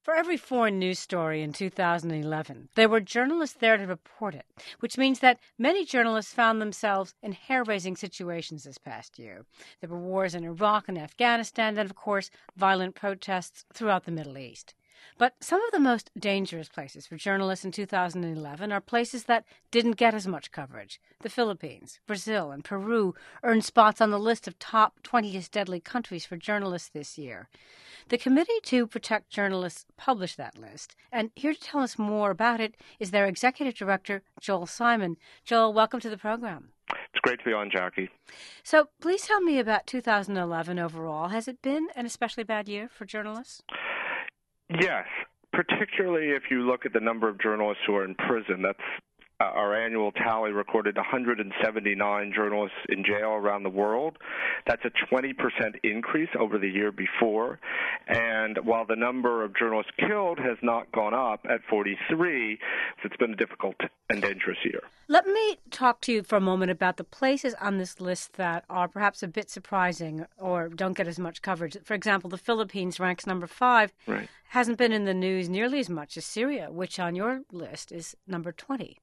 For every foreign news story in 2011, there were journalists there to report it, which means that many journalists found themselves in hair-raising situations this past year. There were wars in Iraq and Afghanistan, and, of course, violent protests throughout the Middle East. But some of the most dangerous places for journalists in 2011 are places that didn't get as much coverage. The Philippines, Brazil, and Peru earned spots on the list of top 20th deadly countries for journalists this year. The Committee to Protect Journalists published that list, and here to tell us more about it is their Executive Director, Joel Simon. Joel, welcome to the program. It's great to be on, Jackie. So please tell me about 2011 overall. Has it been an especially bad year for journalists? Yes, particularly if you look at the number of journalists who are in prison. That's our annual tally recorded 179 journalists in jail around the world. That's a 20% increase over the year before. And while the number of journalists killed has not gone up at 43, it's been a difficult and dangerous year. Let me talk to you for a moment about the places on this list that are perhaps a bit surprising or don't get as much coverage. For example, the Philippines ranks number 5. Right. Hasn't been in the news nearly as much as Syria, which on your list is number 20.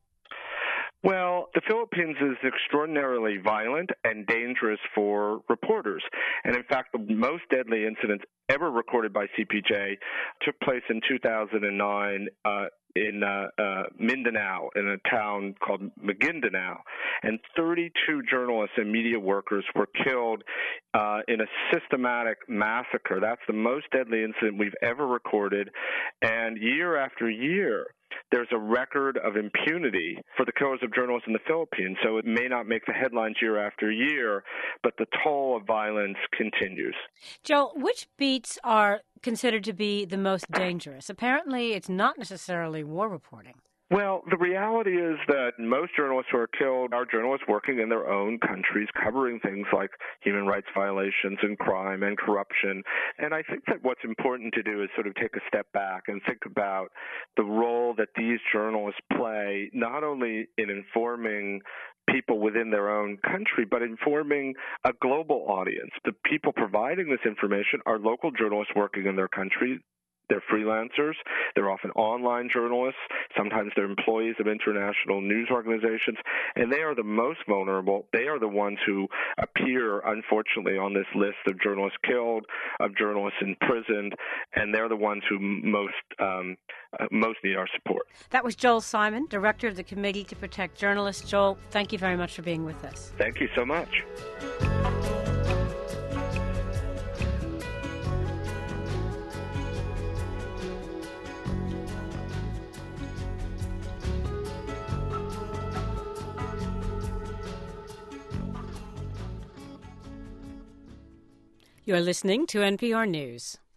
Well, the Philippines is extraordinarily violent and dangerous for reporters. And in fact, the most deadly incidents ever recorded by CPJ took place in 2009 in Mindanao, in a town called Maguindanao. And 32 journalists and media workers were killed in a systematic massacre. That's the most deadly incident we've ever recorded. And year after year, there's a record of impunity for the killers of journalists in the Philippines. So it may not make the headlines year after year, but the toll of violence continues. Joel, which beats are considered to be the most dangerous? Apparently, it's not necessarily war reporting. Well, the reality is that most journalists who are killed are journalists working in their own countries, covering things like human rights violations and crime and corruption. And I think that what's important to do is sort of take a step back and think about the role that these journalists play, not only in informing people within their own country, but informing a global audience. The people providing this information are local journalists working in their country. They're freelancers. They're often online journalists. Sometimes they're employees of international news organizations. And they are the most vulnerable. They are the ones who appear, unfortunately, on this list of journalists killed, of journalists imprisoned, and they're the ones who most need our support. That was Joel Simon, Director of the Committee to Protect Journalists. Joel, thank you very much for being with us. Thank you so much. You're listening to NPR News.